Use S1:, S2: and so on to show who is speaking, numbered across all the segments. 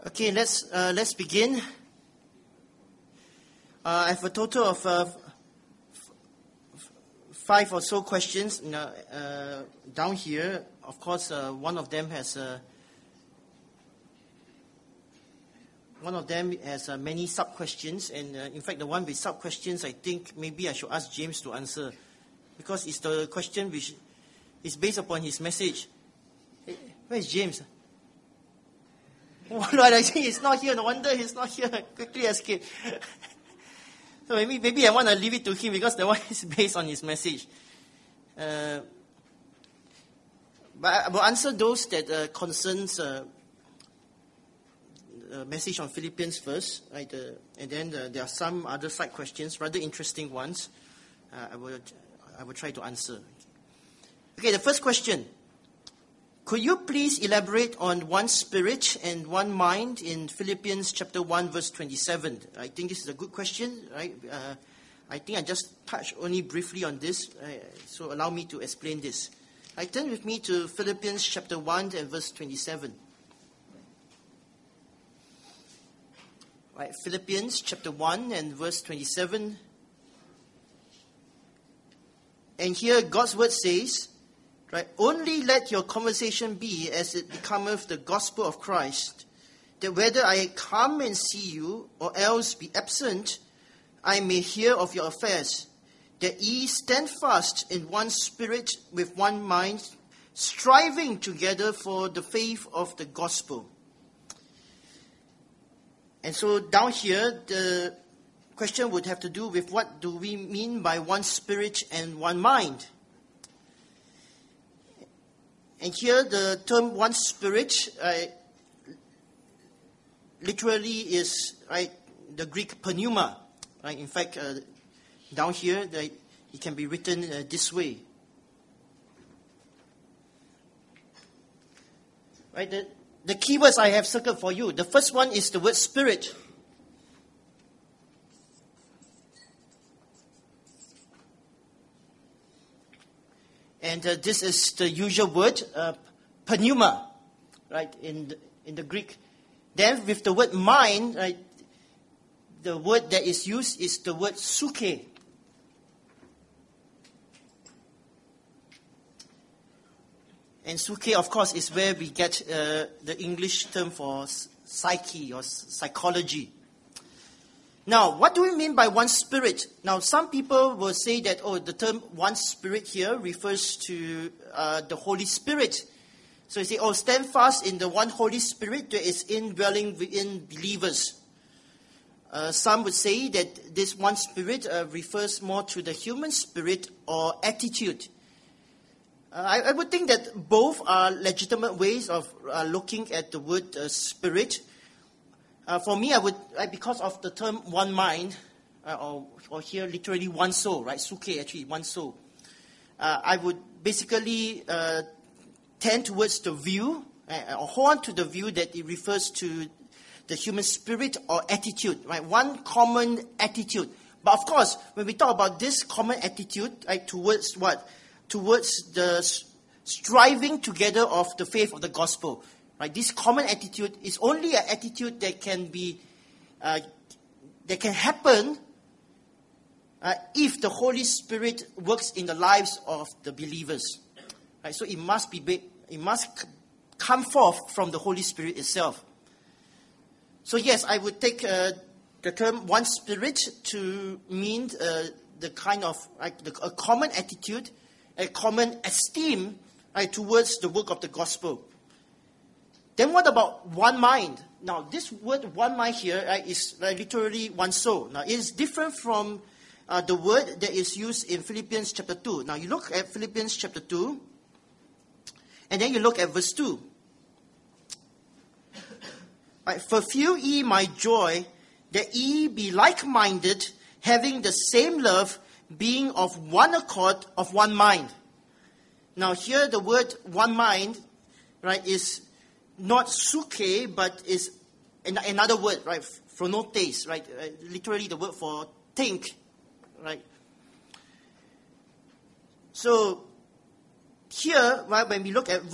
S1: Okay, let's begin. I have a total of 5 or so questions down here. Of course, one of them has many sub-questions, and in fact, the one with sub-questions, I think maybe I should ask James to answer, because it's the question which is based upon his message. Hey, where is James? Oh Lord, I think he's not here. No wonder he's not here. Quickly escape. So maybe I want to leave it to him, because the one is based on his message. But I will answer those that concerns message on Philippians first, right? And then there are some other side questions, rather interesting ones. I will try to answer. Okay, the first question. Could you please elaborate on one spirit and one mind in Philippians chapter 1, verse 27? I think this is a good question, right? I think I just touched only briefly on this, so allow me to explain this. Turn with me to Philippians chapter 1 and verse 27. Right, Philippians chapter 1 and verse 27. And here God's word says, right, only let your conversation be as it becometh the gospel of Christ, that whether I come and see you, or else be absent, I may hear of your affairs, that ye stand fast in one spirit with one mind, striving together for the faith of the gospel. And so down here, the question would have to do with what do we mean by one spirit and one mind. And here the term one spirit literally is, right, the Greek pneuma. Right? In fact, down here it can be written this way. Right? The keywords I have circled for you. The first one is the word spirit. And this is the usual word, pneuma, right, in the Greek. Then with the word mind, right, the word that is used is the word suke. And suke, of course, is where we get the English term for psyche or psychology. Now, what do we mean by one spirit? Now, some people will say that, the term one spirit here refers to the Holy Spirit. So you say, stand fast in the one Holy Spirit that is indwelling within believers. Some would say that this one spirit refers more to the human spirit or attitude. I would think that both are legitimate ways of looking at the word spirit. For me, I would, because of the term one mind, or here literally one soul, right? Suke, actually, one soul. I would basically tend towards the view, or hold on to the view that it refers to the human spirit or attitude, right? One common attitude. But of course, when we talk about this common attitude, right, towards what? Towards the striving together of the faith of the gospel. Right, this common attitude is only an attitude that can be, that can happen if the Holy Spirit works in the lives of the believers. Right, so it must come forth from the Holy Spirit itself. So yes, I would take the term one spirit to mean the kind of a common attitude, a common esteem, right, towards the work of the gospel. Then what about one mind? Now, this word one mind here is literally one soul. Now, it is different from the word that is used in Philippians chapter 2. Now, you look at Philippians chapter 2, and then you look at verse 2. Right, fulfill ye my joy, that ye be like-minded, having the same love, being of one accord, of one mind. Now, here the word one mind, right, is not suke, but is another word, right? Phronotes, right? Literally the word for think, right? So here, right, when we look at verse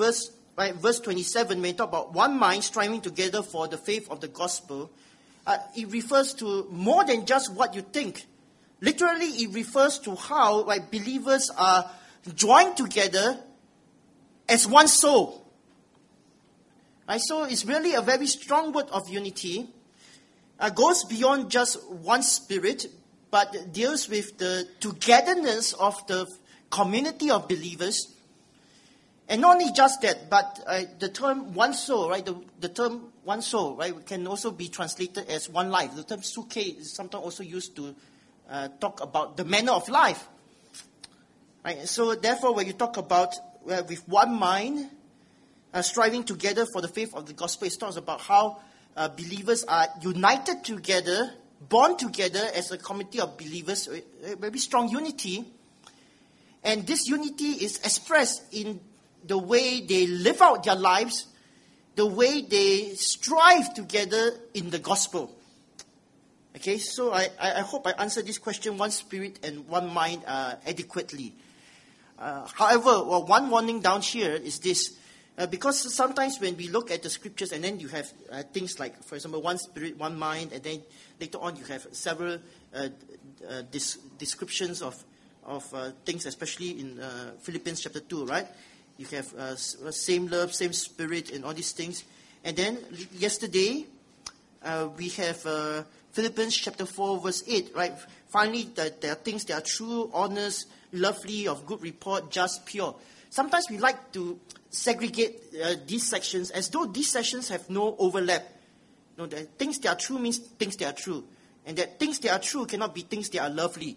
S1: right, verse 27, when we talk about one mind striving together for the faith of the gospel, it refers to more than just what you think. Literally, it refers to how, right, believers are joined together as one soul. Right, so it's really a very strong word of unity. Goes beyond just one spirit, but deals with the togetherness of the community of believers. And not only just that, but the term one soul, right? The term one soul, right, can also be translated as one life. The term suke is sometimes also used to talk about the manner of life. Right? So therefore, when you talk about with one mind, striving together for the faith of the gospel, it talks about how believers are united together, bond together as a community of believers, a very strong unity. And this unity is expressed in the way they live out their lives, the way they strive together in the gospel. Okay, so I hope I answered this question, one spirit and one mind, adequately. However, one warning down here is this. Because sometimes when we look at the scriptures and then you have things like, for example, one spirit, one mind, and then later on you have several descriptions of things, especially in Philippians chapter 2, right? You have same love, same spirit, and all these things. And then yesterday, we have Philippians chapter 4, verse 8, right? Finally, that there are things that are true, honest, lovely, of good report, just, pure. Sometimes we like to segregate these sections as though these sections have no overlap. No, that things that are true means things that are true. And that things that are true cannot be things that are lovely.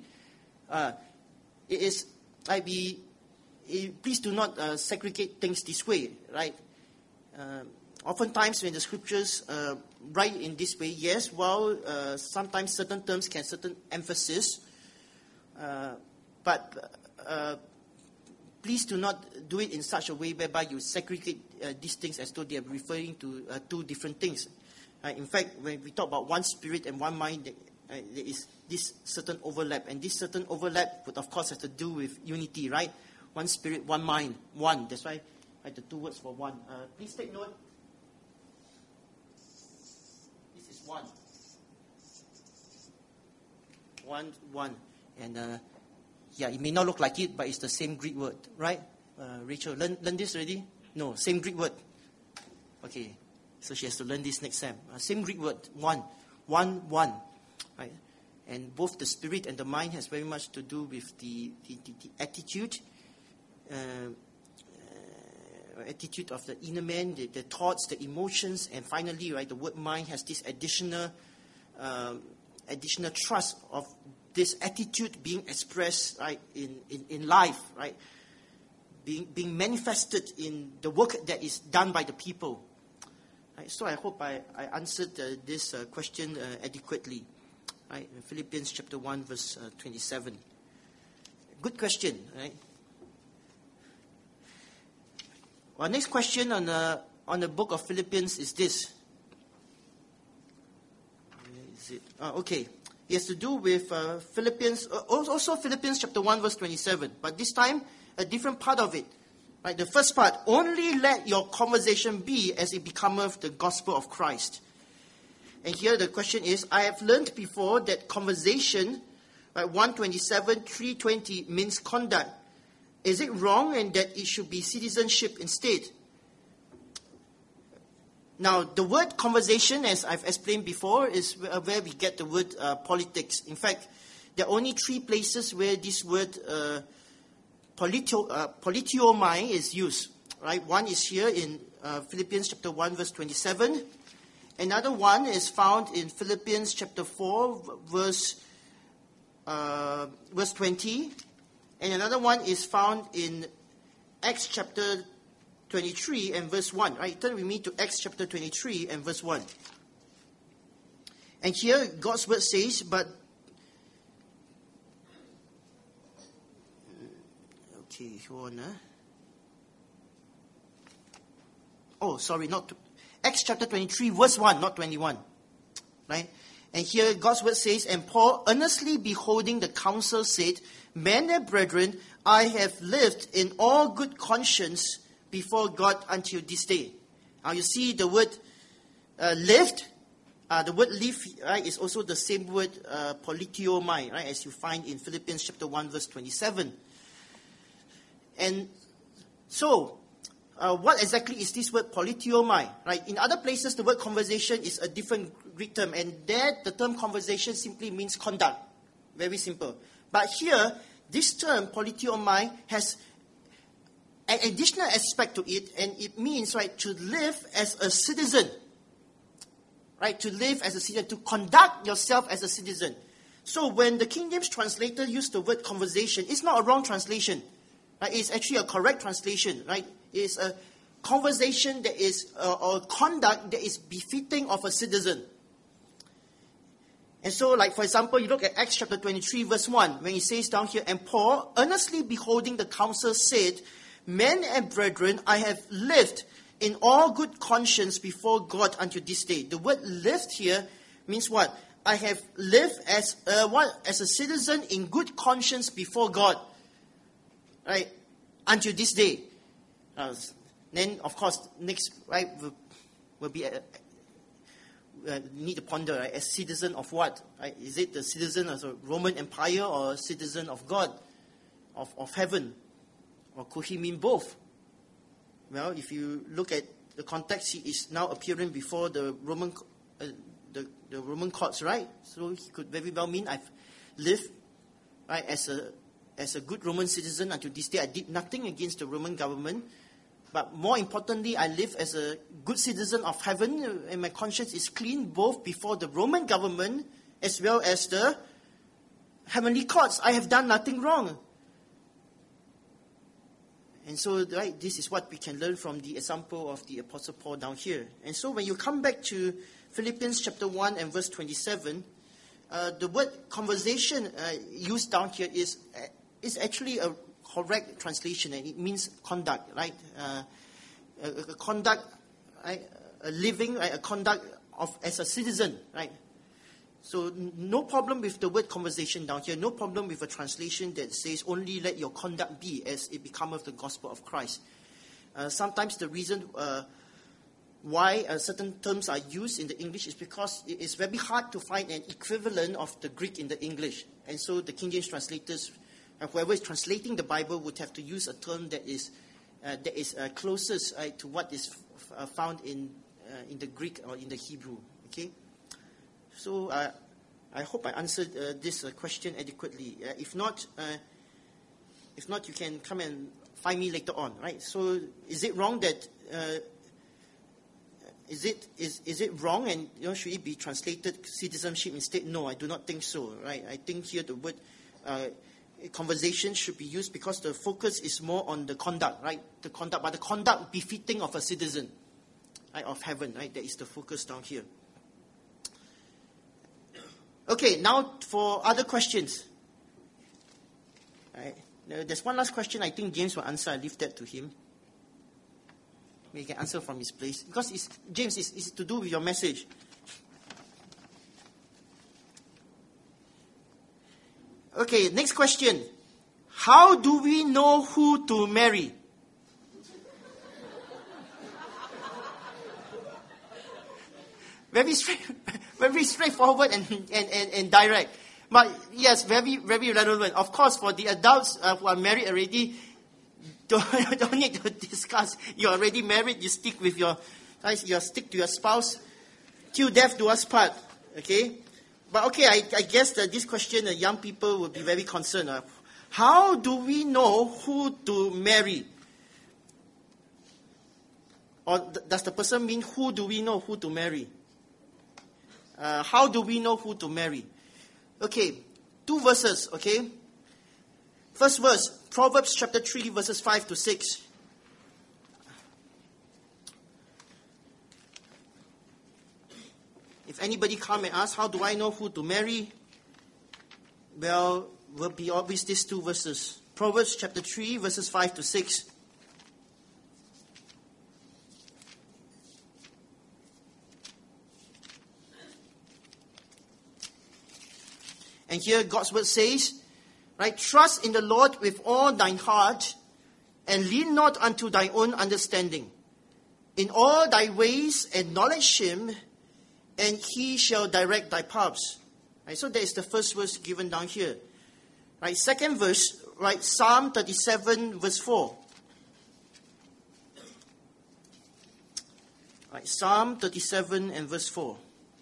S1: Please do not segregate things this way, right? Oftentimes when the scriptures write in this way, yes, well, sometimes certain terms can certain emphasis, but please do not do it in such a way whereby you segregate these things as though they are referring to two different things. In fact, when we talk about one spirit and one mind, there is this certain overlap. And this certain overlap would, of course, have to do with unity, right? One spirit, one mind, one. That's why the two words for one. Please take note. This is one. One. And it may not look like it, but it's the same Greek word, right? Rachel, learn this already? No, same Greek word. Okay, so she has to learn this next time. Same Greek word, one. Right? And both the spirit and the mind has very much to do with the attitude, attitude of the inner man, the thoughts, the emotions, and finally, right, the word mind has this additional trust of this attitude being expressed, right, in life, right, being manifested in the work that is done by the people. Right? So I hope I answered this question adequately. Right? In Philippians chapter 1, verse 27. Good question, right? Our next question on the book of Philippians is this. Where is it? Okay. It has to do with Philippians, also Philippians chapter 1, verse 27. But this time, a different part of it. Right? The first part, only let your conversation be as it becometh the gospel of Christ. And here the question is, I have learned before that conversation, right, 127, 320 means conduct. Is it wrong and that it should be citizenship instead? Now, the word conversation, as I've explained before, is where we get the word politics. In fact, there are only three places where this word politiomai is used. Right? One is here in Philippians chapter 1, verse 27. Another one is found in Philippians chapter 4, verse 20. And another one is found in Acts chapter 23 and verse 1. Right? Turn with me to Acts chapter 23 and verse 1. And here God's word says, but... Okay, hold on. Oh, sorry, not... Acts chapter 23, verse 1, not 21. Right? And here God's word says, and Paul, earnestly beholding the council, said, Men and brethren, I have lived in all good conscience before God until this day. Now you see the word lived. The word live, right, is also the same word politeomai, right, as you find in Philippians chapter 1 verse 27. And so, what exactly is this word politeomai? Right? In other places, the word conversation is a different Greek term, and there the term conversation simply means conduct. Very simple. But here, this term politeomai has an additional aspect to it, and it means, right, to live as a citizen. Right? To live as a citizen, to conduct yourself as a citizen. So when the King James translator used the word conversation, it's not a wrong translation. Right? It's actually a correct translation. Right? It's a conversation that is, or conduct that is befitting of a citizen. And so, like, for example, you look at Acts chapter 23, verse 1, when it says down here, and Paul, earnestly beholding the council, said, Men and brethren, I have lived in all good conscience before God until this day. The word lived here means what? I have lived as a citizen in good conscience before God. Right? Until this day. Then, of course, next, right, will be need to ponder, right, as citizen of what? Right? Is it the citizen of the Roman Empire or citizen of God, of heaven? Or could he mean both? Well, if you look at the context, he is now appearing before the Roman the Roman courts, right? So he could very well mean I've lived, right, as a good Roman citizen until this day. I did nothing against the Roman government, but more importantly, I live as a good citizen of heaven, and my conscience is clean both before the Roman government as well as the heavenly courts. I have done nothing wrong. And so, right, this is what we can learn from the example of the Apostle Paul down here. And so when you come back to Philippians chapter 1 and verse 27, the word conversation used down here is actually a correct translation, and it means conduct, right? A conduct, right? A living, right? A conduct of as a citizen, right? So no problem with the word conversation down here. No problem with a translation that says only let your conduct be as it becometh the gospel of Christ. Sometimes the reason why certain terms are used in the English is because it is very hard to find an equivalent of the Greek in the English. And so the King James translators, whoever is translating the Bible, would have to use a term that is closest to what is found in the Greek or in the Hebrew. Okay? So I hope I answered this question adequately. If not, you can come and find me later on, right? So is it wrong that is it wrong, and should it be translated citizenship instead? No, I do not think so, right? I think here the word conversation should be used because the focus is more on the conduct, right? The conduct befitting of a citizen, right, of heaven, right? That is the focus down here. Okay, now for other questions. Right. There's one last question I think James will answer. I leave that to him. He can answer from his place. Because James, it's to do with your message. Okay, next question. How do we know who to marry? Very straightforward and direct. But yes, very, very relevant. Of course, for the adults who are married already, don't need to discuss. You're already married. You stick with you stick to your spouse till death do us part. Okay. But okay, I guess that this question, young people will be very concerned. How do we know who to marry? Or does the person mean who do we know who to marry? How do we know who to marry? Okay, 2 verses, okay? First verse, Proverbs chapter 3, verses 5 to 6. If anybody come and ask, how do I know who to marry? Well, will be obvious these 2 verses. Proverbs chapter 3, verses 5 to 6. And here God's word says, right, trust in the Lord with all thine heart, and lean not unto thy own understanding. In all thy ways acknowledge him, and he shall direct thy paths. Right, so that is the first verse given down here. Right, second verse, right, Psalm 37 verse 4. Right, Psalm 37 and verse 4.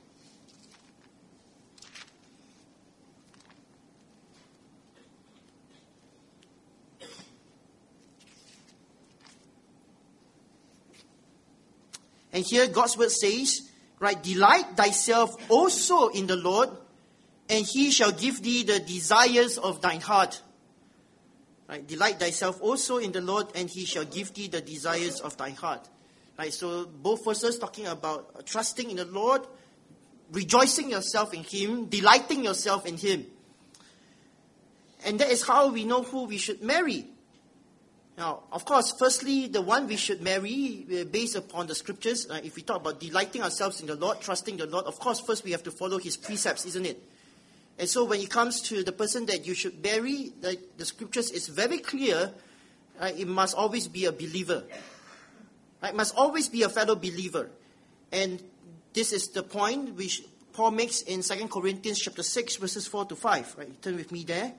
S1: And here God's word says, right, delight thyself also in the Lord, and he shall give thee the desires of thine heart. Right, delight thyself also in the Lord, and he shall give thee the desires of thy heart. Right, so both verses talking about trusting in the Lord, rejoicing yourself in him, delighting yourself in him. And that is how we know who we should marry. Now, of course, firstly, the one we should marry, based upon the scriptures, if we talk about delighting ourselves in the Lord, trusting the Lord, of course, first we have to follow his precepts, isn't it? And so when it comes to the person that you should marry, the scriptures is very clear, it must always be a believer. It must always be a fellow believer. And this is the point which Paul makes in 2 Corinthians chapter 6, verses 4 to 5. Right, turn with me there.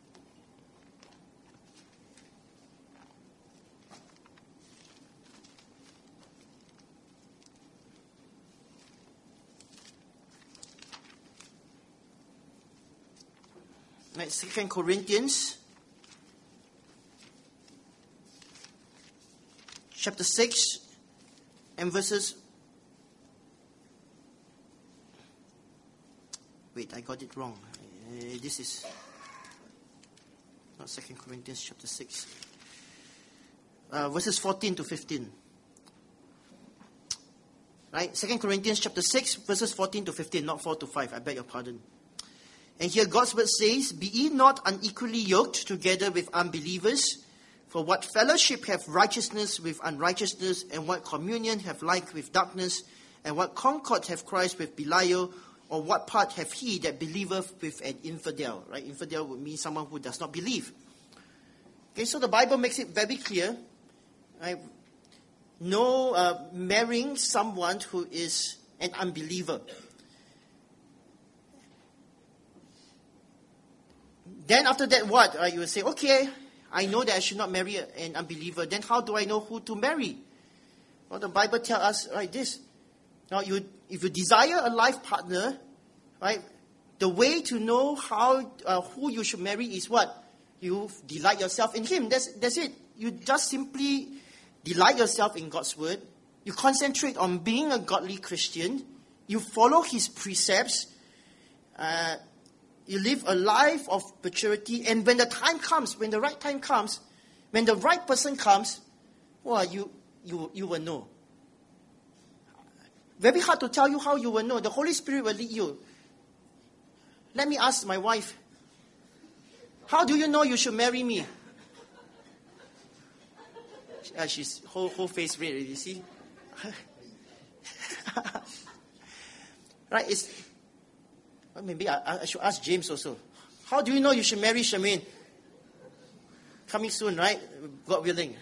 S1: Right, 2 Corinthians chapter 6 and verses... Wait, I got it wrong. This is not 2 Corinthians chapter 6. Verses 14 to 15. Right, 2 Corinthians chapter 6, verses 14 to 15, not 4 to 5. I beg your pardon. And here God's word says, be ye not unequally yoked together with unbelievers, for what fellowship have righteousness with unrighteousness, and what communion have light with darkness, and what concord have Christ with Belial, or what part have he that believeth with an infidel? Right? Infidel would mean someone who does not believe. Okay, so the Bible makes it very clear. Right? No marrying someone who is an unbeliever. Then after that, what? You will say, okay, I know that I should not marry an unbeliever. Then how do I know who to marry? Well, the Bible tells us this. Now, if you desire a life partner, right, the way to know who you should marry is what? You delight yourself in him. That's it. You just simply delight yourself in God's word. You concentrate on being a godly Christian. You follow his precepts. You live a life of maturity, and when the time comes, when the right time comes, when the right person comes, well, you will know. Very hard to tell you how you will know. The Holy Spirit will lead you. Let me ask my wife, how do you know you should marry me? She's whole face red, you see? Right, maybe I should ask James also. How do you know you should marry Charmaine? Coming soon, right? God willing.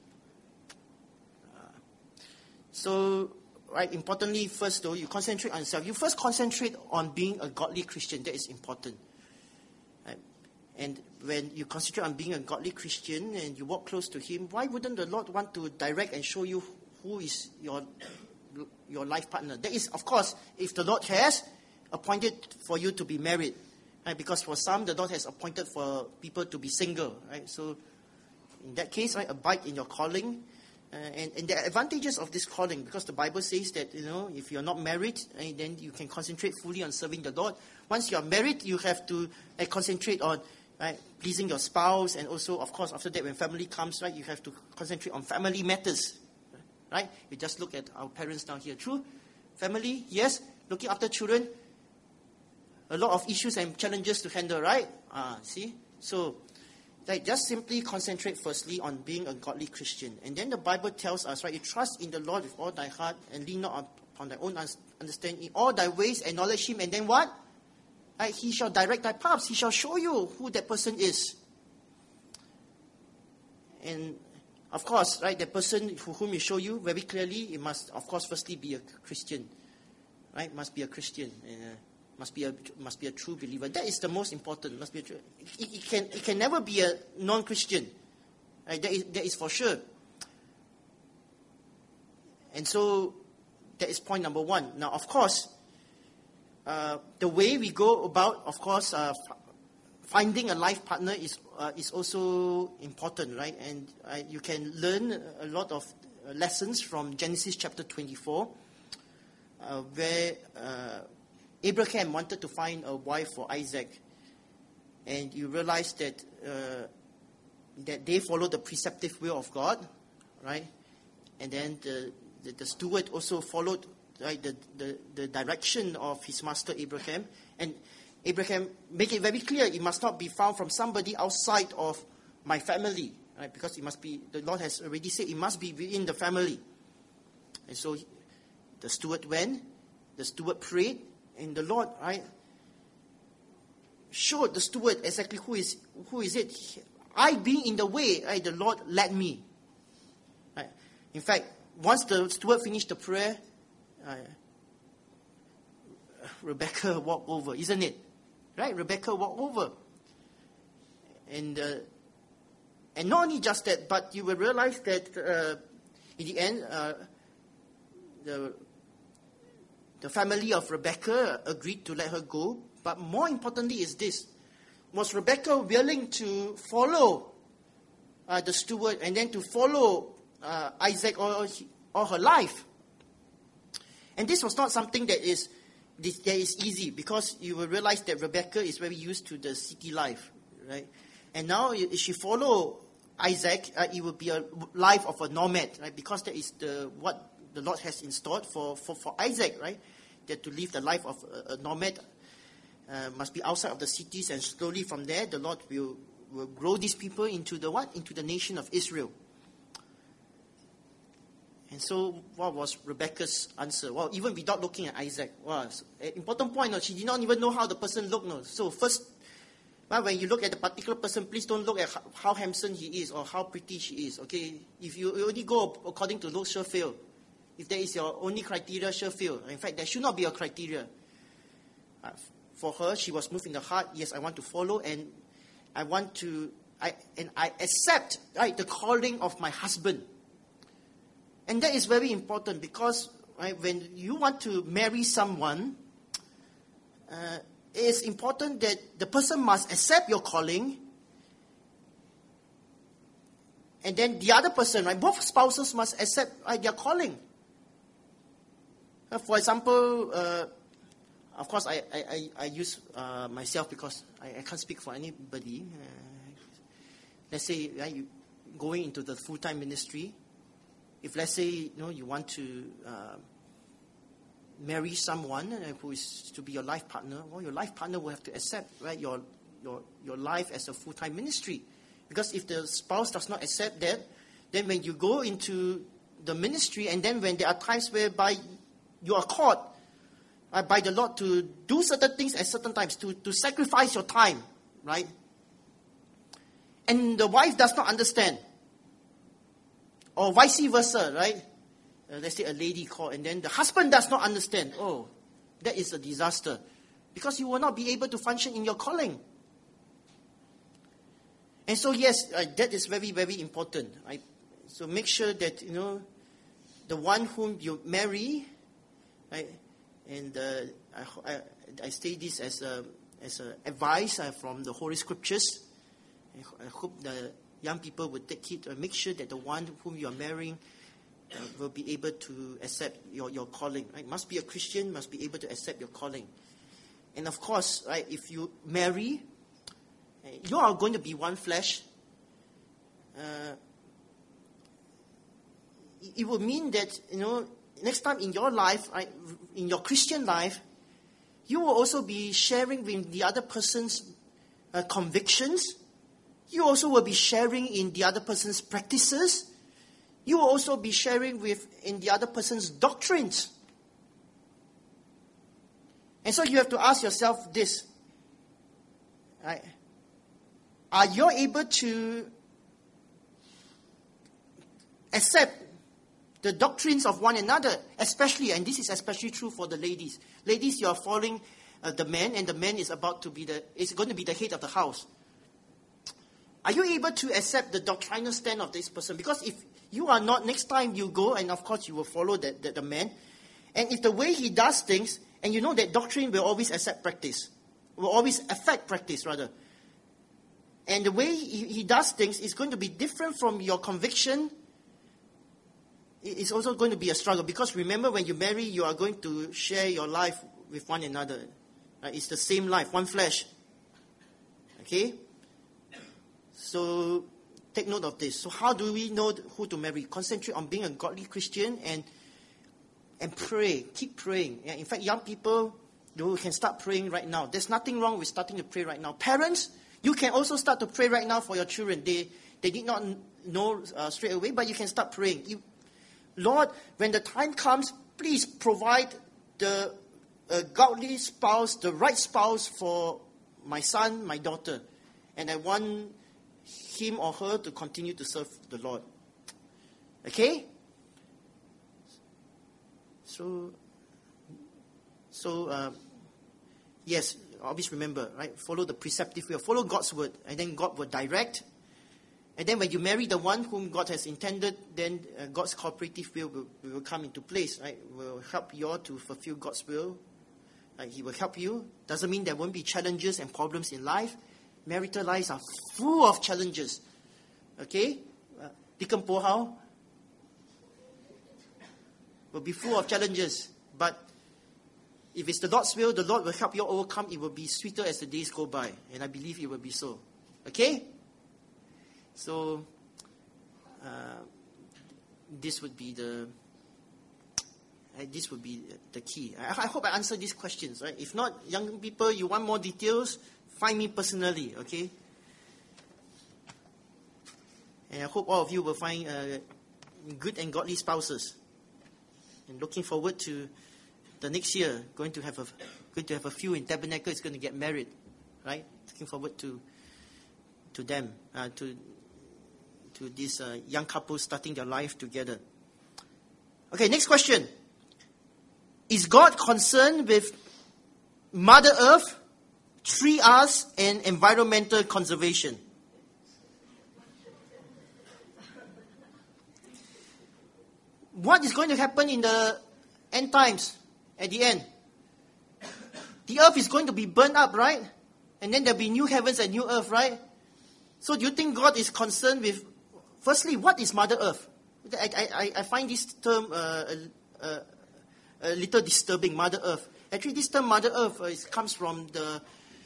S1: So, right, importantly, first though, you concentrate on yourself. You first concentrate on being a godly Christian. That is important. Right? And when you concentrate on being a godly Christian and you walk close to him, why wouldn't the Lord want to direct and show you who is your life partner? That is, of course, if the Lord has appointed for you to be married, right? Because for some, the Lord has appointed for people to be single, right? So, in that case, right, abide in your calling, and the advantages of this calling, because the Bible says that if you're not married, then you can concentrate fully on serving the Lord. Once you are married, you have to concentrate on pleasing your spouse, and also, of course, after that, when family comes, right, you have to concentrate on family matters, right? We just look at our parents down here. True, family, yes, looking after children. A lot of issues and challenges to handle, right? See? So, just simply concentrate firstly on being a godly Christian. And then the Bible tells us, right, you trust in the Lord with all thy heart and lean not upon thy own understanding. In all thy ways acknowledge him, and then what? Right, he shall direct thy paths. He shall show you who that person is. And Of course, right, the person whom you show you very clearly, it must, of course, firstly be a Christian. Right? Must be a Christian. Must be a true believer. That is the most important. Must be it can never be a non-Christian. Right? That is for sure. And so that is point number one. Now, of course, the way we go about, of course, finding a life partner is also important, right? And you can learn a lot of lessons from Genesis chapter 24, where Abraham wanted to find a wife for Isaac, and you realize that they followed the preceptive will of God, right? And then the steward also followed, right, the direction of his master Abraham. And Abraham make it very clear, it must not be found from somebody outside of my family, right? Because it must be, the Lord has already said, it must be within the family. And so the steward went, the steward prayed, and the Lord, right, showed the steward exactly who is it. I being in the way, right, the Lord led me. Right? In fact, once the steward finished the prayer, Rebecca walked over, isn't it? Right? Rebecca walked over. And not only just that, but you will realize that in the end, the family of Rebecca agreed to let her go. But more importantly is this. Was Rebecca willing to follow the steward and then to follow Isaac all her life? And this was not something that is easy, because you will realize that Rebecca is very used to the city life, right? And now if she follow Isaac, it will be a life of a nomad, right? Because that is what the Lord has installed for Isaac, right? That to live the life of a nomad must be outside of the cities, and slowly from there the Lord will grow these people into the nation of Israel. And so, what was Rebecca's answer? Well, even without looking at Isaac, was an important point. No, she did not even know how the person looked. No. So first, when you look at the particular person, please don't look at how handsome he is or how pretty she is. Okay, if you only go according to looks, sure fail. If that is your only criteria, sure fail. In fact, that should not be a criteria. For her, she was moved in the heart. Yes, I want to follow, and I accept, right, the calling of my husband. And that is very important, because, right, when you want to marry someone, it is important that the person must accept your calling, and then the other person, right, both spouses must accept, right, their calling. For example, of course, I use myself, because I can't speak for anybody. Let's say, right, you going into the full-time ministry. If, let's say, you want to marry someone who is to be your life partner, well, your life partner will have to accept, right, your life as a full-time ministry. Because if the spouse does not accept that, then when you go into the ministry, and then when there are times whereby you are called by the Lord to do certain things at certain times, to sacrifice your time, right? And the wife does not understand. Or vice versa, right? Let's say a lady called, and then the husband does not understand. Oh, that is a disaster. Because you will not be able to function in your calling. And so, yes, that is very, very important. Right? So make sure that, the one whom you marry, right? And I say this as a advice from the Holy Scriptures. I hope the young people would take it and make sure that the one whom you are marrying will be able to accept your calling. Right? Must be a Christian, must be able to accept your calling. And of course, right, if you marry, you are going to be one flesh. It will mean that, next time in your life, right, in your Christian life, you will also be sharing with the other person's convictions. You also will be sharing in the other person's practices. You will also be sharing in the other person's doctrines. And so you have to ask yourself this. Right? Are you able to accept the doctrines of one another, especially, and this is especially true for the ladies. Ladies, you are following the man, and the man is going to be the head of the house. Are you able to accept the doctrinal stand of this person? Because if you are not, next time you go, and of course you will follow the man, and if the way he does things, and you know that doctrine will always affect practice, rather. And the way he does things is going to be different from your conviction. It's also going to be a struggle, because remember, when you marry, you are going to share your life with one another. It's the same life, one flesh. Okay? So take note of this. So how do we know who to marry? Concentrate on being a godly Christian and pray. Keep praying. In fact, young people, you can start praying right now. There's nothing wrong with starting to pray right now. Parents, you can also start to pray right now for your children. They did not know straight away, but you can start praying. Lord, when the time comes, please provide the godly spouse, the right spouse for my son, my daughter. And I want him or her to continue to serve the Lord. Okay? So yes, always remember, right? Follow the preceptive way. Follow God's word, and then God will direct. And then when you marry the one whom God has intended, then God's cooperative will come into place, right? Will help you all to fulfill God's will. Right? He will help you. Doesn't mean there won't be challenges and problems in life. Marital lives are full of challenges. Okay? Deacon Po Hao will be full of challenges. But if it's the Lord's will, the Lord will help you overcome. It will be sweeter as the days go by. And I believe it will be so. Okay? So, this would be the key. I hope I answered these questions. Right? If not, young people, you want more details, find me personally. Okay. And I hope all of you will find good and godly spouses. And looking forward to the next year. Going to have a few in Tabernacle. Is going to get married, right? Looking forward to them to these young couples starting their life together. Okay, next question. Is God concerned with Mother Earth, 3 R's, and environmental conservation? What is going to happen in the end times at the end? The earth is going to be burned up, right? And then there'll be new heavens and new earth, right? So do you think God is concerned with, firstly, what is Mother Earth? I find this term a little disturbing, Mother Earth. Actually, this term Mother Earth comes from the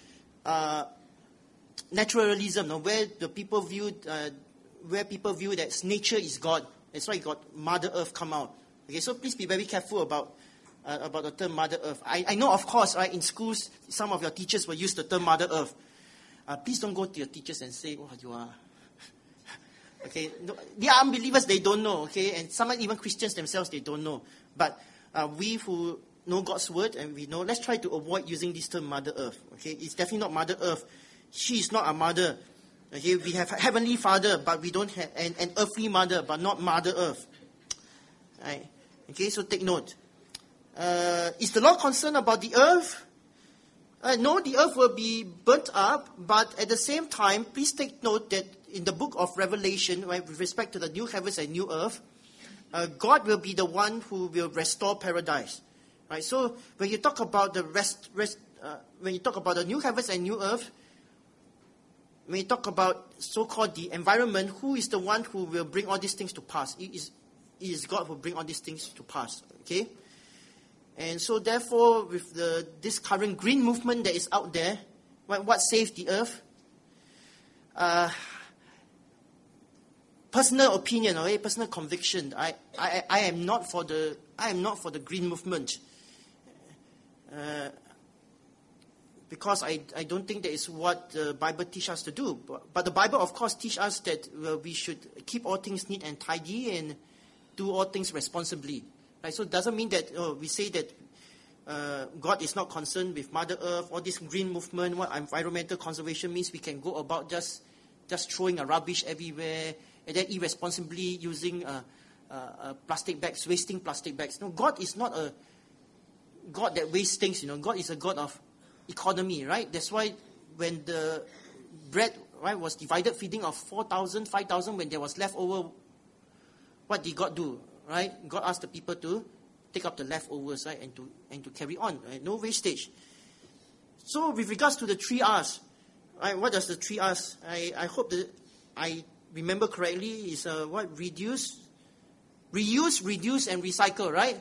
S1: naturalism, where people view that nature is God. That's why you got Mother Earth come out. Okay, so please be very careful about the term Mother Earth. I know, of course, right, in schools, some of your teachers will use the term Mother Earth. Please don't go to your teachers and say, "Oh, you are." Okay, no, they are unbelievers; they don't know. Okay, and some even Christians themselves, they don't know. But we who know God's word and we know, let's try to avoid using this term Mother Earth. Okay, it's definitely not Mother Earth. She is not our mother. Okay, we have a heavenly Father, but we don't have an earthly mother, but not Mother Earth. Right? Okay, so take note. Is the Lord concerned about the earth? No, the earth will be burnt up, but at the same time, please take note that in the book of Revelation, right, with respect to the new heavens and new earth, God will be the one who will restore paradise. Right? So when you talk about the when you talk about the new heavens and new earth, when you talk about so-called the environment, who is the one who will bring all these things to pass? It is God who will bring all these things to pass. Okay? And so therefore, with this current green movement that is out there, what saves the earth? Personal opinion, or personal conviction. I am not for the green movement. Because I don't think that is what the Bible teaches us to do. But the Bible, of course, teaches us that we should keep all things neat and tidy and do all things responsibly. Right? So it doesn't mean that we say that God is not concerned with Mother Earth, all this green movement, what environmental conservation means we can go about just throwing a rubbish everywhere and then irresponsibly using plastic bags, wasting plastic bags. No, God is not a God that wastes things. God is a God of economy, right? That's why when the bread, right, was divided, feeding of 4,000, 5,000, when there was leftover, what did God do, right? God asked the people to take up the leftovers, right, and to carry on, right? No wastage. So with regards to the 3 R's, right, what does the 3 R's? I hope that I remember correctly is what? Reduce, reuse, reduce, and recycle, right?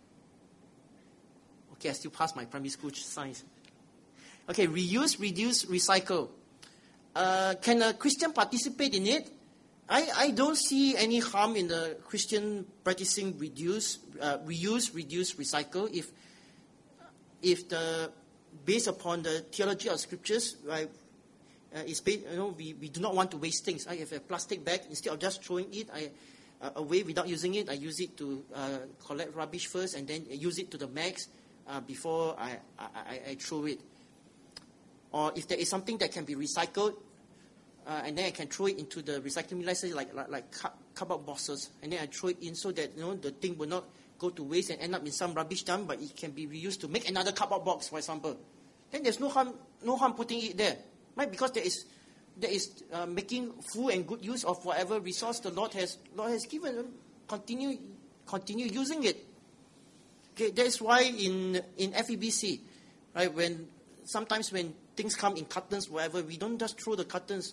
S1: Okay, I still passed my primary school science. Okay, reuse, reduce, recycle. Can a Christian participate in it? I don't see any harm in the Christian practicing reuse, reduce, recycle if the based upon the theology of scriptures, right? Is based, we do not want to waste things. I have a plastic bag, instead of just throwing it away without using it, I use it to collect rubbish first and then use it to the max before I throw it. Or if there is something that can be recycled, and then I can throw it into the recycling bin, let's say like cardboard boxes, and then I throw it in so that the thing will not go to waste and end up in some rubbish dump, but it can be reused to make another cardboard box, for example. Then there's no harm putting it there, right? Because there is making full and good use of whatever resource the Lord has given. Continue using it. Okay, that's why in FEBC, right, sometimes when things come in cartons, whatever, we don't just throw the cartons.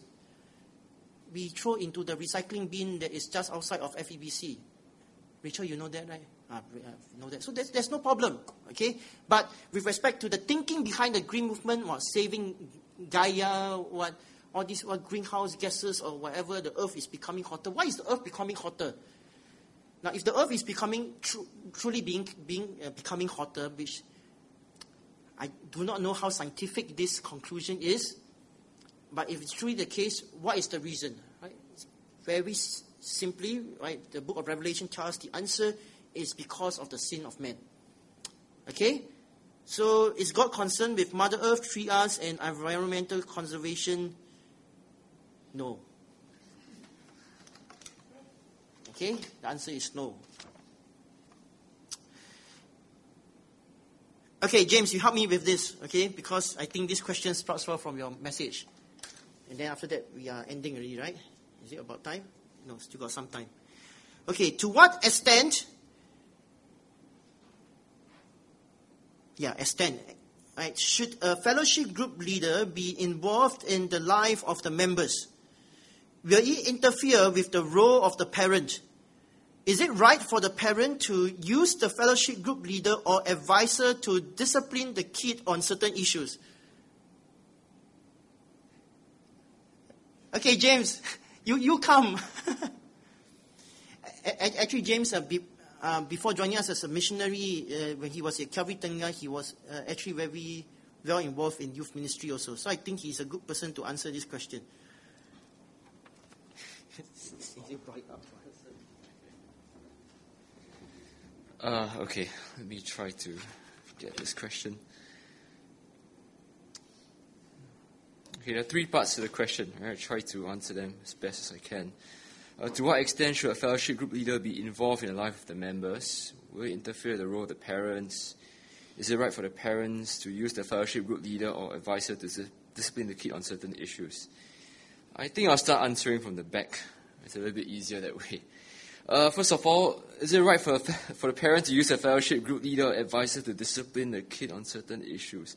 S1: We throw into the recycling bin that is just outside of FEBC. Rachel, you know that, right? Know that. So there's no problem, okay? But with respect to the thinking behind the green movement, saving Gaia, all these greenhouse gases or whatever, the earth is becoming hotter. Why is the earth becoming hotter? Now, if the earth is becoming truly becoming hotter, which I do not know how scientific this conclusion is, but if it's truly the case, what is the reason? Right? Very simply, right, the book of Revelation tells us the answer is because of the sin of man. Okay? So is God concerned with Mother Earth, 3 R's, and environmental conservation? No. Okay? The answer is no. Okay, James, you help me with this, okay? Because I think this question sprouts from your message. And then after that, we are ending already, right? Is it about time? No, still got some time. Okay, to what extent, right, should a fellowship group leader be involved in the life of the members? Will he interfere with the role of the parent? Is it right for the parent to use the fellowship group leader or advisor to discipline the kid on certain issues? Okay, James, you come. Actually, James, before joining us as a missionary, when he was at Calvary Tengah, he was actually very well involved in youth ministry also. So I think he's a good person to answer this question.
S2: Okay, let me try to get this question. Okay, there are 3 parts to the question. I'll try to answer them as best as I can. To what extent should a fellowship group leader be involved in the life of the members? Will it interfere with the role of the parents? Is it right for the parents to use the fellowship group leader or advisor to discipline the kid on certain issues? I think I'll start answering from the back. It's a little bit easier that way. First of all, is it right for the parent to use a fellowship group leader or advisor to discipline the kid on certain issues?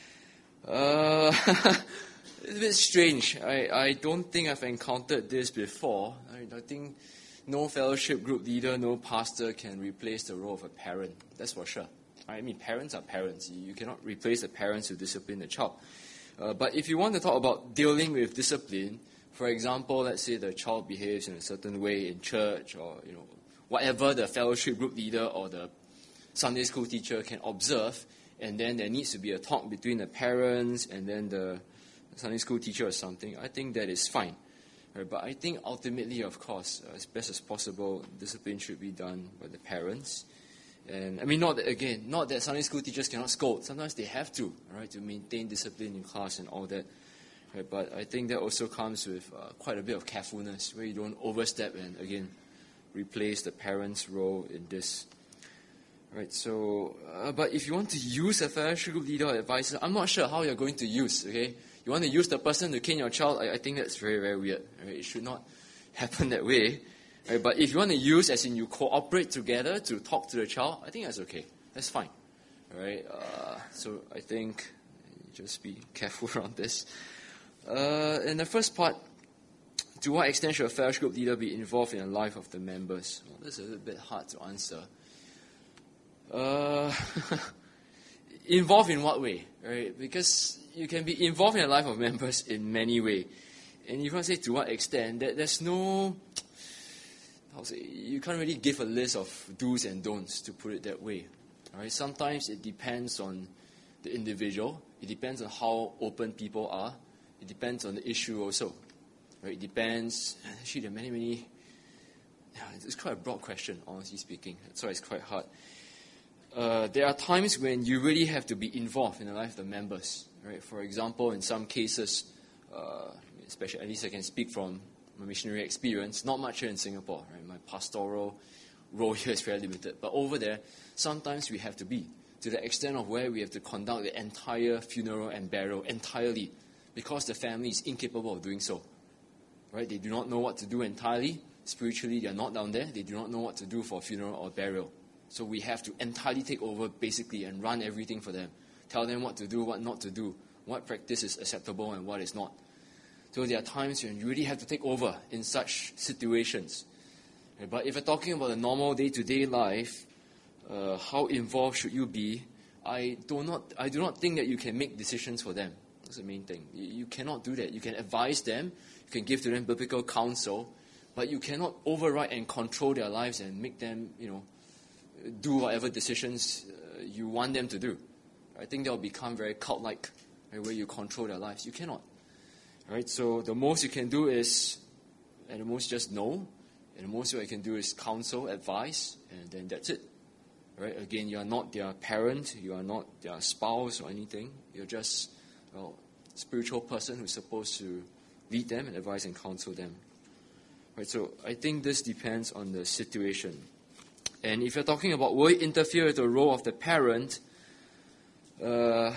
S2: It's a bit strange. I don't think I've encountered this before. I think no fellowship group leader, no pastor can replace the role of a parent. That's for sure. I mean, parents are parents. You cannot replace the parents to discipline the child. But if you want to talk about dealing with discipline, for example, let's say the child behaves in a certain way in church, or whatever the fellowship group leader or the Sunday school teacher can observe, and then there needs to be a talk between the parents and then the Sunday school teacher or something. I think that is fine. Right? But I think ultimately, of course, as best as possible, discipline should be done by the parents. And I mean, not that Sunday school teachers cannot scold. Sometimes they have to, right, to maintain discipline in class and all that. Right? But I think that also comes with quite a bit of carefulness, where you don't overstep and, again, replace the parent's role in this. Right, so, but if you want to use a fellowship group leader or advisor, I'm not sure how you're going to use, okay? You want to use the person to cane your child, I think that's very, very weird. Right? It should not happen that way. Right? But if you want to use, as in you cooperate together to talk to the child, I think that's okay. That's fine. Right? So I think just be careful around this. In the first part, to what extent should a fellowship group leader be involved in the life of the members? Well, that's a little bit hard to answer. Involved in what way? Right? Because you can be involved in the life of members in many ways. And if you want to say to what extent, there's no, you can't really give a list of do's and don'ts, to put it that way. Right? Sometimes it depends on the individual. It depends on how open people are. It depends on the issue also. Right? It depends. Actually, there are many. It's quite a broad question, honestly speaking. That's why it's quite hard. There are times when you really have to be involved in the life of the members. Right? For example, in some cases, especially, at least I can speak from my missionary experience, not much here in Singapore. Right? My pastoral role here is very limited. But over there, sometimes we have to be, to the extent of where we have to conduct the entire funeral and burial entirely, because the family is incapable of doing so. Right? They do not know what to do entirely. Spiritually, they are not down there. They do not know what to do for funeral or burial. So we have to entirely take over, basically, and run everything for them. Tell them what to do, what not to do, what practice is acceptable and what is not. So there are times when you really have to take over in such situations. But if you're talking about the normal day-to-day life, how involved should you be? I do not think that you can make decisions for them. That's the main thing. You cannot do that. You can advise them, you can give to them biblical counsel, but you cannot override and control their lives and make them, do whatever decisions you want them to do. I think that will become very cult-like, right, where you control their lives. You cannot. Right? So the most you can do is, at the most, just know. And the most you can do is counsel, advise, and then that's it. Right? Again, you are not their parent, you are not their spouse or anything. You're just a spiritual person who's supposed to lead them and advise and counsel them. Right? So I think this depends on the situation. And if you're talking about will it interfere with the role of the parent, again,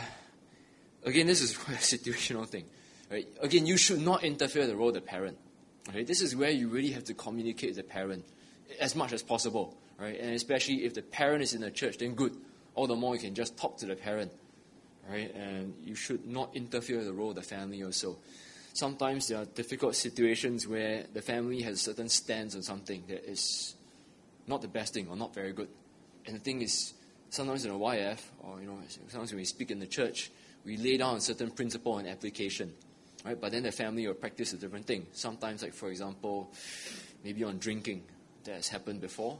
S2: this is quite a situational thing. Right? Again, you should not interfere with the role of the parent. Okay? This is where you really have to communicate with the parent as much as possible. Right? And especially if the parent is in the church, then good. All the more you can just talk to the parent. Right? And you should not interfere with the role of the family also. Sometimes there are difficult situations where the family has a certain stance on something that is not the best thing or not very good. And the thing is, sometimes in a YF, or sometimes when we speak in the church, we lay down a certain principle and application. Right? But then the family will practice a different thing. Sometimes, like for example, maybe on drinking, that has happened before,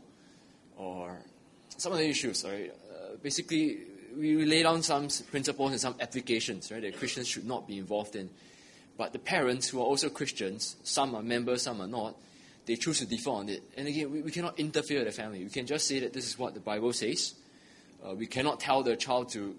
S2: or some other issues. Right? Basically, we lay down some principles and some applications, right, that Christians should not be involved in. But the parents, who are also Christians, some are members, some are not, they choose to defer on it. And again, we cannot interfere with the family. We can just say that this is what the Bible says. We cannot tell the child to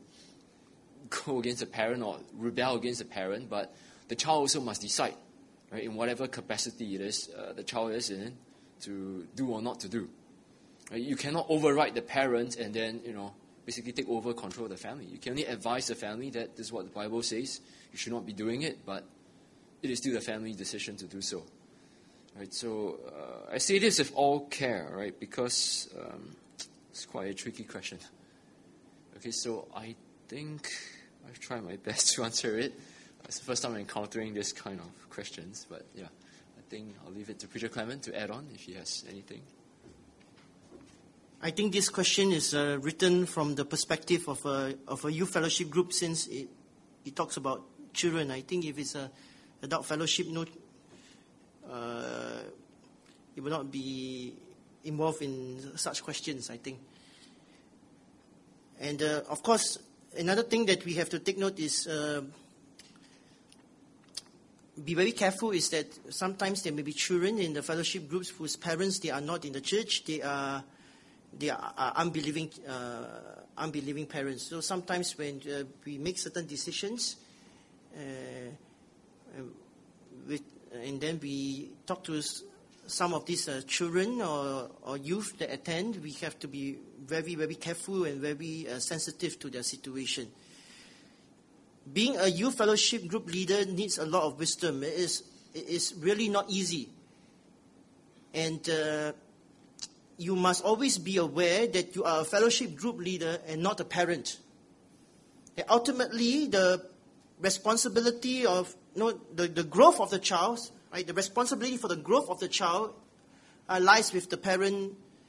S2: go against the parent or rebel against the parent, but the child also must decide, right, in whatever capacity it is the child is in, to do or not to do. Right? You cannot override the parent and then, basically take over control of the family. You can only advise the family that this is what the Bible says. You should not be doing it, but it is still the family's decision to do so. Right, so I say this with all care, right, because it's quite a tricky question. Okay, so I think I've tried my best to answer it. It's the first time I'm encountering this kind of questions, but yeah, I think I'll leave it to Preacher Clement to add on if he has anything.
S1: I think this question is written from the perspective of a youth fellowship group, since it talks about children. I think if it's a adult fellowship, it will not be involved in such questions, I think. And of course, another thing that we have to take note is be very careful is that sometimes there may be children in the fellowship groups whose parents, they are not in the church. They are unbelieving parents. So sometimes when we make certain decisions, and then we talk to some of these children or youth that attend, we have to be very, very careful and very sensitive to their situation. Being a youth fellowship group leader needs a lot of wisdom. It is really not easy. And you must always be aware that you are a fellowship group leader and not a parent. And ultimately, the responsibility of the growth of the child, right? The responsibility for the growth of the child lies with the parent,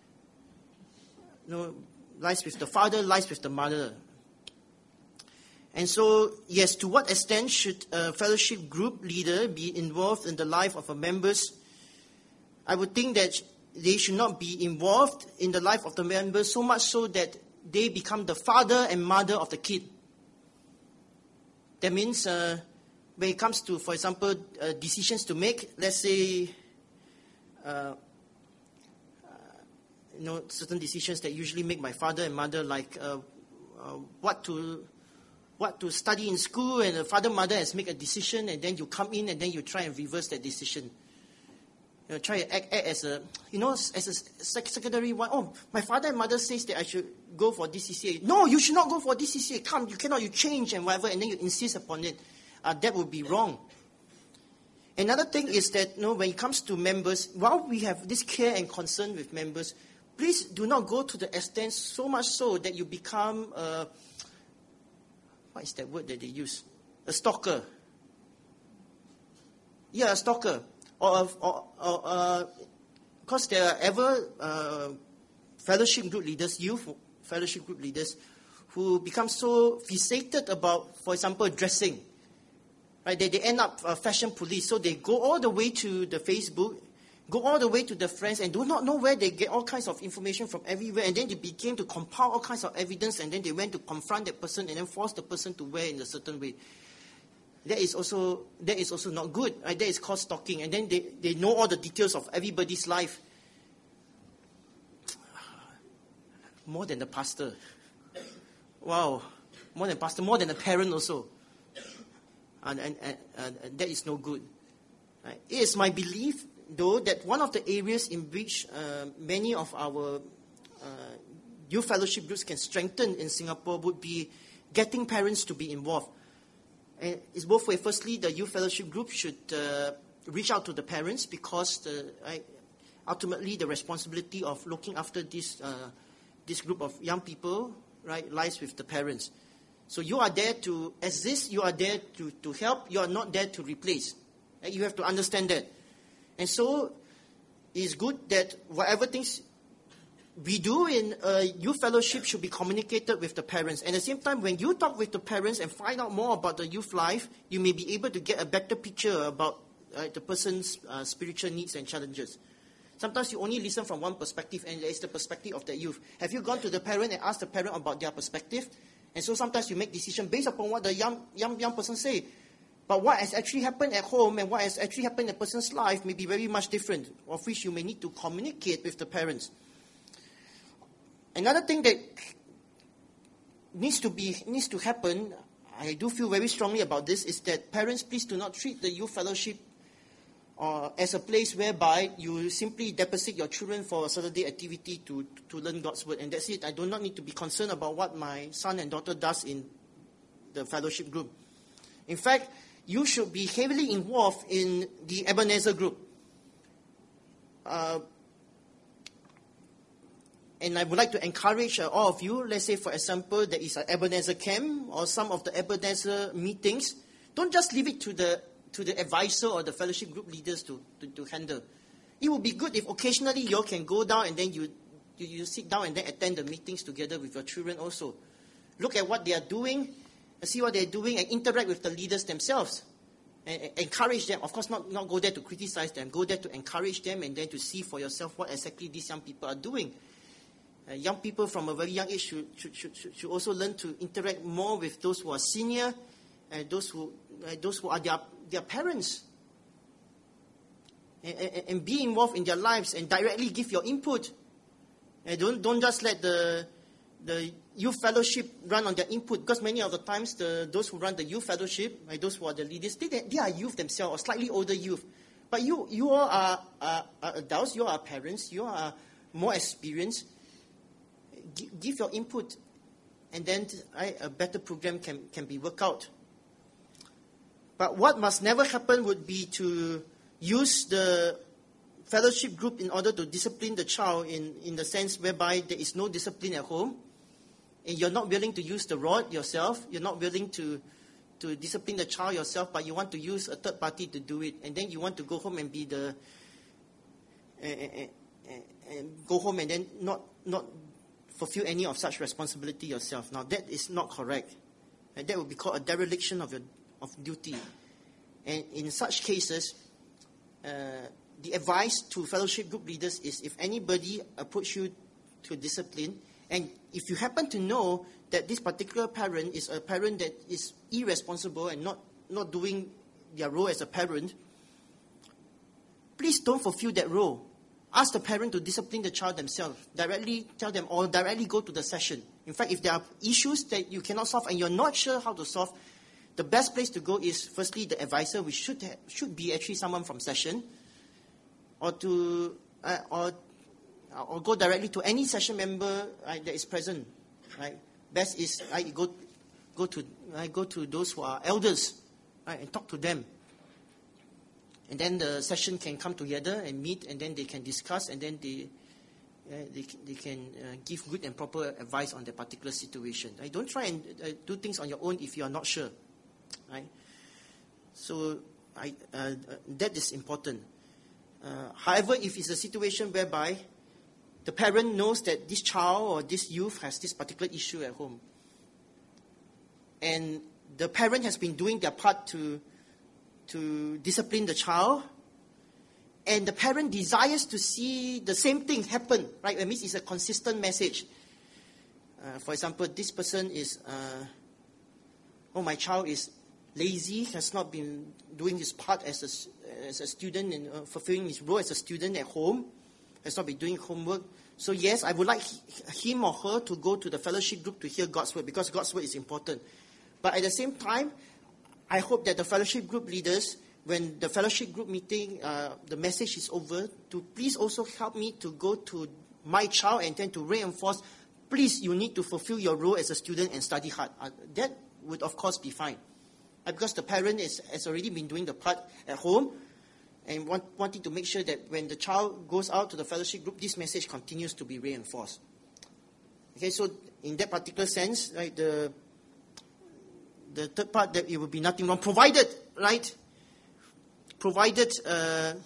S1: lies with the father, lies with the mother. And so, yes, to what extent should a fellowship group leader be involved in the life of a members? I would think that they should not be involved in the life of the members so much so that they become the father and mother of the kid. That means when it comes to, for example, decisions to make, let's say, certain decisions that usually make my father and mother, like what to study in school, and the father and mother has made a decision, and then you come in and then you try and reverse that decision. Try to act as a, as a secondary one. Oh, my father and mother says that I should go for this CCA. No, you should not go for this CCA. Come, you cannot, you change and whatever, and then you insist upon it. That would be wrong. Another thing is that, when it comes to members, while we have this care and concern with members, please do not go to the extent so much so that you become, what is that word that they use? A stalker. Yeah, a stalker. Because there are ever fellowship group leaders, youth fellowship group leaders, who become so fixated about, for example, dressing. Right? They end up fashion police. So they go all the way to the Facebook, go all the way to the friends, and do not know where they get all kinds of information from everywhere. And then they begin to compile all kinds of evidence, and then they went to confront that person and then force the person to wear in a certain way. That is also not good. Right? That is called stalking. And then they know all the details of everybody's life. More than the pastor. Wow. More than pastor, more than a parent also. And that is no good. Right? It is my belief, though, that one of the areas in which many of our youth fellowship groups can strengthen in Singapore would be getting parents to be involved. And it's both ways. Firstly, the youth fellowship group should reach out to the parents, because ultimately the responsibility of looking after this group of young people, right, lies with the parents. So you are there to assist, you are there to help, you are not there to replace. Right? You have to understand that. And so it's good that whatever things we do in youth fellowship should be communicated with the parents. And at the same time, when you talk with the parents and find out more about the youth life, you may be able to get a better picture about the person's spiritual needs and challenges. Sometimes you only listen from one perspective, and it's the perspective of the youth. Have you gone to the parent and asked the parent about their perspective? And so sometimes you make decisions based upon what the young person say. But what has actually happened at home and what has actually happened in a person's life may be very much different, of which you may need to communicate with the parents. Another thing that needs to happen, I do feel very strongly about this, is that parents, please do not treat the youth fellowship as a place whereby you simply deposit your children for a Saturday activity to learn God's word, and that's it. I do not need to be concerned about what my son and daughter does in the fellowship group. In fact, you should be heavily involved in the Ebenezer group. And I would like to encourage all of you, let's say, for example, there is an Ebenezer camp or some of the Ebenezer meetings. Don't just leave it to the advisor or the fellowship group leaders to handle. It would be good if occasionally you all can go down and then you sit down and then attend the meetings together with your children also. Look at what they are doing, see what they're doing, and interact with the leaders themselves. And encourage them. Of course, not go there to criticize them. Go there to encourage them and then to see for yourself what exactly these young people are doing. Young people from a very young age should also learn to interact more with those who are senior and those who are their parents. And be involved in their lives and directly give your input. And don't just let the youth fellowship run on their input, because many of the times those who run the youth fellowship, those who are the leaders, they are youth themselves or slightly older youth. But you all are adults, you all are parents, you all are more experienced. Give your input, and then a better program can be worked out. But what must never happen would be to use the fellowship group in order to discipline the child in the sense whereby there is no discipline at home, and you're not willing to use the rod yourself, you're not willing to discipline the child yourself, but you want to use a third party to do it, and then you want to go home and be go home and then not fulfill any of such responsibility yourself. Now that is not correct. And that would be called a dereliction of duty. And in such cases, the advice to fellowship group leaders is if anybody approach you to discipline, and if you happen to know that this particular parent is a parent that is irresponsible and not doing their role as a parent, please don't fulfill that role. Ask the parent to discipline the child themselves. Directly tell them, or directly go to the session. In fact, if there are issues that you cannot solve and you're not sure how to solve, the best place to go is firstly the advisor, which should be actually someone from session, or go directly to any session member that is present. Right? Best is go to those who are elders, right, and talk to them. And then the session can come together and meet, and then they can discuss, and then they can give good and proper advice on the particular situation. Right? Don't try and do things on your own if you are not sure. Right? So that is important. However, if it's a situation whereby the parent knows that this child or this youth has this particular issue at home, and the parent has been doing their part to discipline the child, and the parent desires to see the same thing happen, right? It means it's a consistent message. For example, this person is, my child is lazy, has not been doing his part as a student and fulfilling his role as a student at home, has not been doing homework. So yes, I would like him or her to go to the fellowship group to hear God's word, because God's word is important. But at the same time, I hope that the fellowship group leaders, when the fellowship group meeting, the message is over, to please also help me to go to my child and then to reinforce, please, you need to fulfill your role as a student and study hard. That would, of course, be fine. Because the parent has already been doing the part at home and wanting to make sure that when the child goes out to the fellowship group, this message continues to be reinforced. Okay, so in that particular sense, right, the third part, that it will be nothing wrong, provided the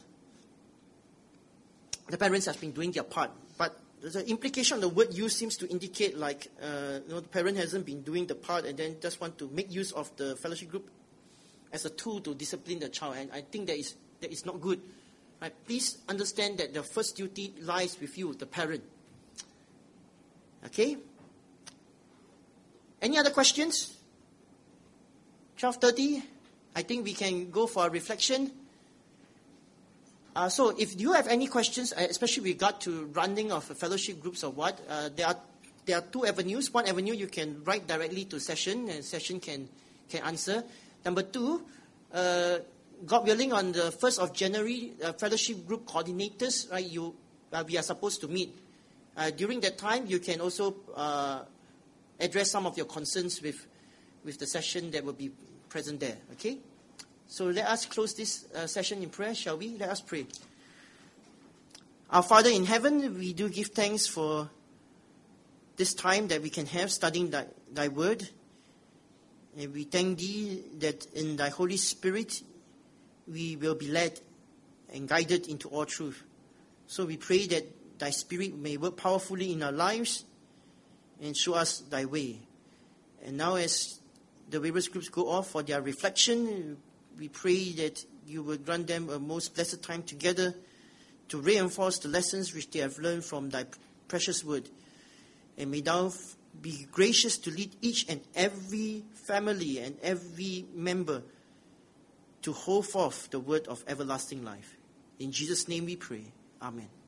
S1: parents have been doing their part. But the implication of the word use seems to indicate like the parent hasn't been doing the part and then just want to make use of the fellowship group as a tool to discipline the child. And I think that is not good. Right? Please understand that the first duty lies with you, the parent. Okay? Any other questions? 12:30, I think we can go for a reflection. So if you have any questions, especially with regard to running of fellowship groups or what, there are two avenues. One avenue, you can write directly to session, and session can answer. Number two, God willing, on the 1st of January, fellowship group coordinators, right, we are supposed to meet. During that time, you can also address some of your concerns with the session that will be present there. Okay? So let us close this session in prayer, shall we? Let us pray. Our Father in heaven, we do give thanks for this time that we can have studying thy word. And we thank thee that in thy Holy Spirit we will be led and guided into all truth. So we pray that thy Spirit may work powerfully in our lives and show us thy way. And now as the various groups go off for their reflection, we pray that you will grant them a most blessed time together to reinforce the lessons which they have learned from thy precious word. And may thou be gracious to lead each and every family and every member to hold forth the word of everlasting life. In Jesus' name we pray. Amen.